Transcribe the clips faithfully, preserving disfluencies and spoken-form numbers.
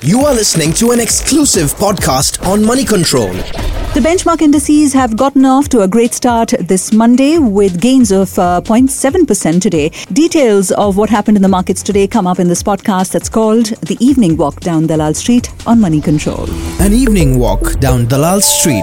You are listening to an exclusive podcast on Money Control. The benchmark indices have gotten off to a great start this Monday with gains of uh, zero point seven percent today. Details of what happened in the markets today come up in this podcast that's called The Evening Walk Down Dalal Street on Money Control. An evening walk down Dalal Street.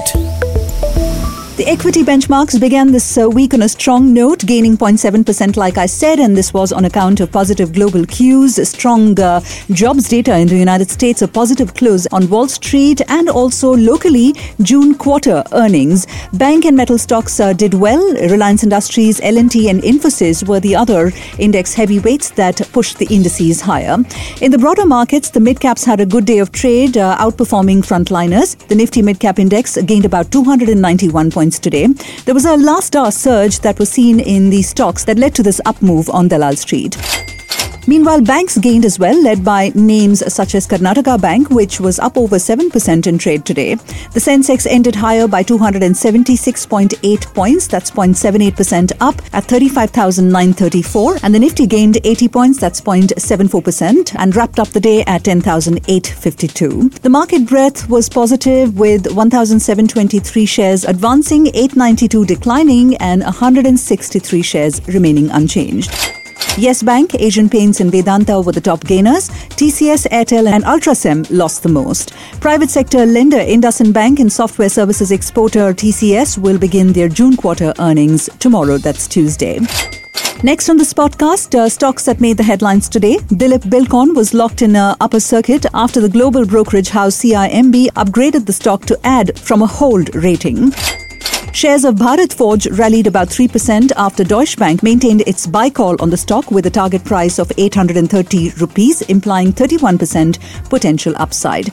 The equity benchmarks began this uh, week on a strong note, gaining zero point seven percent like I said, and this was on account of positive global cues, strong uh, jobs data in the United States, a positive close on Wall Street, and also locally June quarter earnings. Bank and metal stocks uh, did well. Reliance Industries, L and T and Infosys were the other index heavyweights that pushed the indices higher. In the broader markets, the mid-caps had a good day of trade, uh, outperforming frontliners. The Nifty Mid-Cap Index gained about two hundred ninety-one points today. There was a last hour surge that was seen in the stocks that led to this up move on Dalal Street. Meanwhile, banks gained as well, led by names such as Karnataka Bank, which was up over seven percent in trade today. The Sensex ended higher by two hundred seventy-six point eight points, that's zero point seven eight percent up at thirty-five thousand nine hundred thirty-four, and the Nifty gained eighty points, that's zero point seven four percent, and wrapped up the day at ten thousand eight hundred fifty-two. The market breadth was positive, with one thousand seven hundred twenty-three shares advancing, eight hundred ninety-two declining, and one hundred sixty-three shares remaining unchanged. Yes Bank, Asian Paints and Vedanta were the top gainers. T C S, Airtel and Ultrasem lost the most. Private sector lender IndusInd Bank and software services exporter T C S will begin their June quarter earnings tomorrow, that's Tuesday. Next on this podcast, uh, stocks that made the headlines today. Dilip Bilkon was locked in a upper circuit after the global brokerage house C I M B upgraded the stock to add from a hold rating. Shares of Bharat Forge rallied about three percent after Deutsche Bank maintained its buy call on the stock with a target price of eight hundred thirty rupees, implying thirty-one percent potential upside.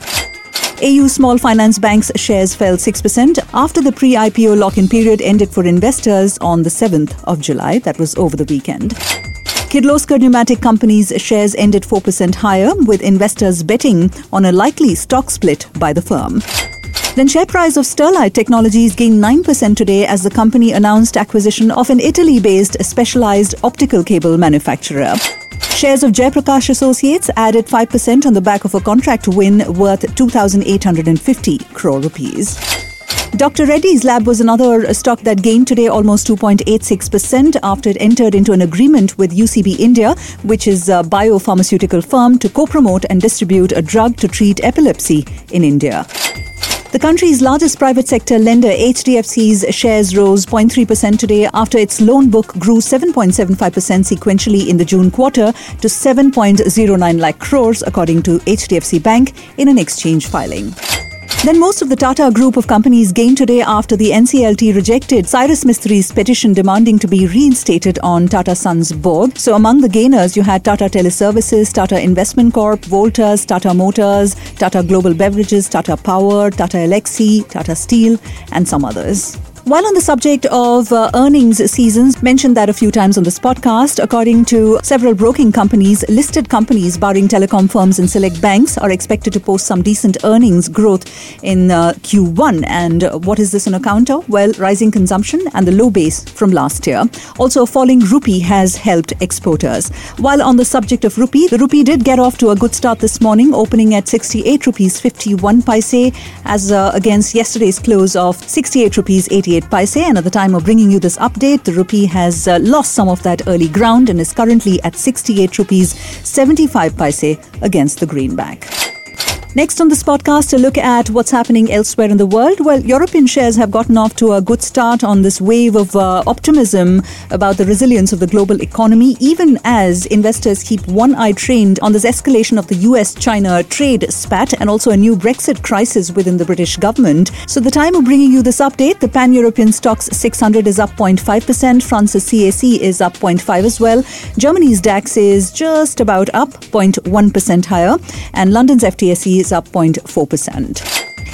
A U Small Finance Bank's shares fell six percent after the pre-I P O lock-in period ended for investors on the seventh of July. That was over the weekend. Kirloskar Pneumatic Company's shares ended four percent higher, with investors betting on a likely stock split by the firm. Then share price of Sterlite Technologies gained nine percent today as the company announced acquisition of an Italy-based specialized optical cable manufacturer. Shares of Jaiprakash Associates added five percent on the back of a contract win worth two thousand eight hundred fifty crore rupees. Doctor Reddy's Lab was another stock that gained today almost two point eight six percent after it entered into an agreement with U C B India, which is a biopharmaceutical firm, to co-promote and distribute a drug to treat epilepsy in India. The country's largest private sector lender, H D F C's shares rose zero point three percent today after its loan book grew seven point seven five percent sequentially in the June quarter to seven point zero nine lakh crores, according to H D F C Bank in an exchange filing. Then most of the Tata group of companies gained today after the N C L T rejected Cyrus Mistri's petition demanding to be reinstated on Tata Sons' board. So among the gainers, you had Tata Teleservices, Tata Investment Corp, Voltas, Tata Motors, Tata Global Beverages, Tata Power, Tata Elxsi, Tata Steel, and some others. While on the subject of uh, earnings seasons, mentioned that a few times on this podcast, according to several broking companies, listed companies barring telecom firms and select banks are expected to post some decent earnings growth in uh, Q one. And uh, what is this on account of? Well, rising consumption and the low base from last year. Also, a falling rupee has helped exporters. While on the subject of rupee, the rupee did get off to a good start this morning, opening at sixty-eight rupees fifty-one paise as uh, against yesterday's close of sixty-eight rupees eighty-eight paise, and at the time of bringing you this update, the rupee has uh, lost some of that early ground and is currently at sixty-eight rupees seventy-five paise against the greenback. Next on this podcast, a look at what's happening elsewhere in the world. Well, European shares have gotten off to a good start on this wave of uh, optimism about the resilience of the global economy, even as investors keep one eye trained on this escalation of the U S China trade spat and also a new Brexit crisis within the British government. So the time of bringing you this update, the Pan-European Stoxx six hundred is up zero point five percent, France's C A C is up zero point five as well, Germany's DAX is just about up zero point one percent higher, and London's F T S E is up zero point four percent.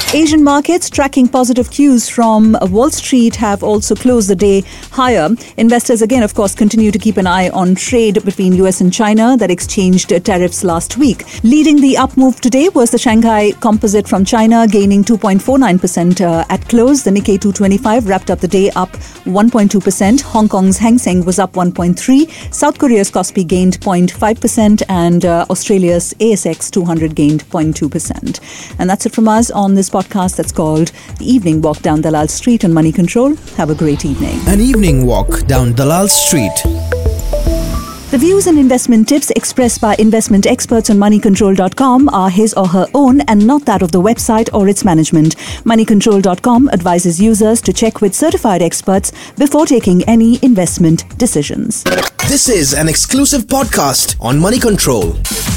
Asian markets tracking positive cues from Wall Street have also closed the day higher. Investors again, of course, continue to keep an eye on trade between U S and China that exchanged tariffs last week. Leading the up move today was the Shanghai Composite from China, gaining two point four nine percent uh, at close. The Nikkei two twenty-five wrapped up the day up one point two percent. Hong Kong's Hang Seng was up one point three. South Korea's Kospi gained zero point five percent and uh, Australia's A S X two hundred gained zero point two percent. And that's it from us on this podcast that's called The Evening Walk Down Dalal Street on Money Control. Have a great evening. An evening walk down Dalal Street. The views and investment tips expressed by investment experts on money control dot com are his or her own and not that of the website or its management. money control dot com advises users to check with certified experts before taking any investment decisions. This is an exclusive podcast on Money Control.